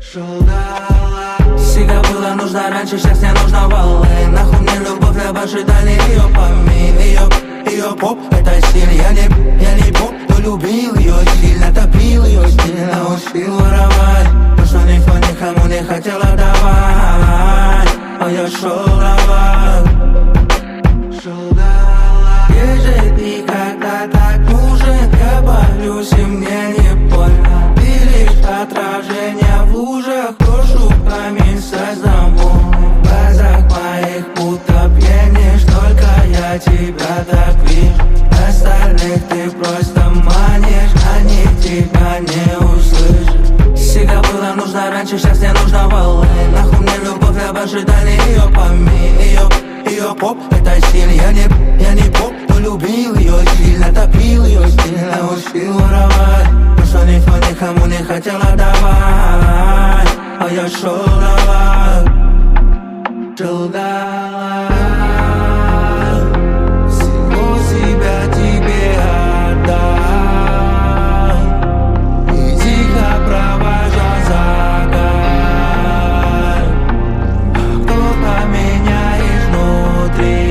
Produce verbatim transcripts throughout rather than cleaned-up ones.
Сига было нужно раньше, сейчас не нужно валы. Нахуй мне любовь, я больше дальний ее помин. Ее, ее поп, это стиль. Я не, я не поп, но любил ее сильно. Топил ее стиль, научил воровать то, что никто никому не хотел отдавать. А я шел давать. Если ты когда так нужен, я боюсь, и мне не больно. Ты лишь отражение в лужах, прошу камень со забор. В глазах моих будто пьянишь, только я тебя так вижу. Остальных ты просто манишь, они тебя не услышат. Сига было нужно раньше, сейчас не нужно валы. Нахуй мне любовь, я больше дальний ее помин. Ее, ее поп, это стиль. Я не, я не поп, но любил ее сильно. Топил ее стиль, научил воровать то, что никто никому не хотел отдавать. А я шел давать, шел давать. Всего себя тебе отдам. И тихо провожу закат. А кто поменяешь внутри?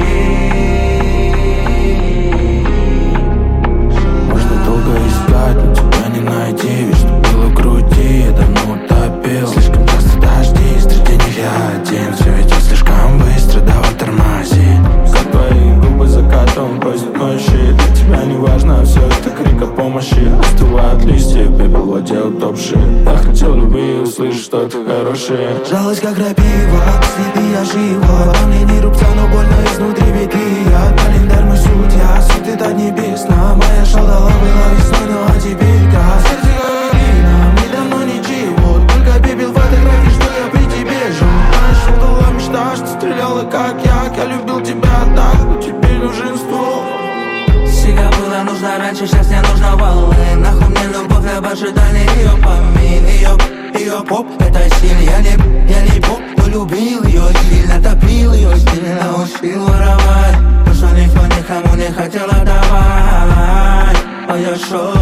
Можно долго искать, но тебя не найти. Ведь что было в груди, я давно утопил. Слишком часто дожди, среди них я один. Все идет слишком быстро, давай тормози. Как твои губы закатом просят ночи. Для тебя не важно, все это крик о помощи. Остывают листья, пепел в воде утопший. Я хотел любви, услышать что-то хорошее. Жалость как рапива, следы я жива. Во мне не рубца, но больно изнутри, ведь ты я. Календарь мой судья, суд это небесно. Моя шалала была весной, ну а теперь как сердце как глина, мне давно ничего. Только пепел фотографий, что я при тебе жил. Знаешь, была мечта, что стреляла как я. Я любил тебя так, но теперь нужен ствол. Сига было нужно раньше, сейчас не нужно валы. Нахуй мне любовь, я больше дальний ее помин. Ее, ее поп, это стиль. Я не, я не поп, но любил ее сильно. Топил ее стиль, научил воровать то, что никто никому не хотел отдавать. А я шел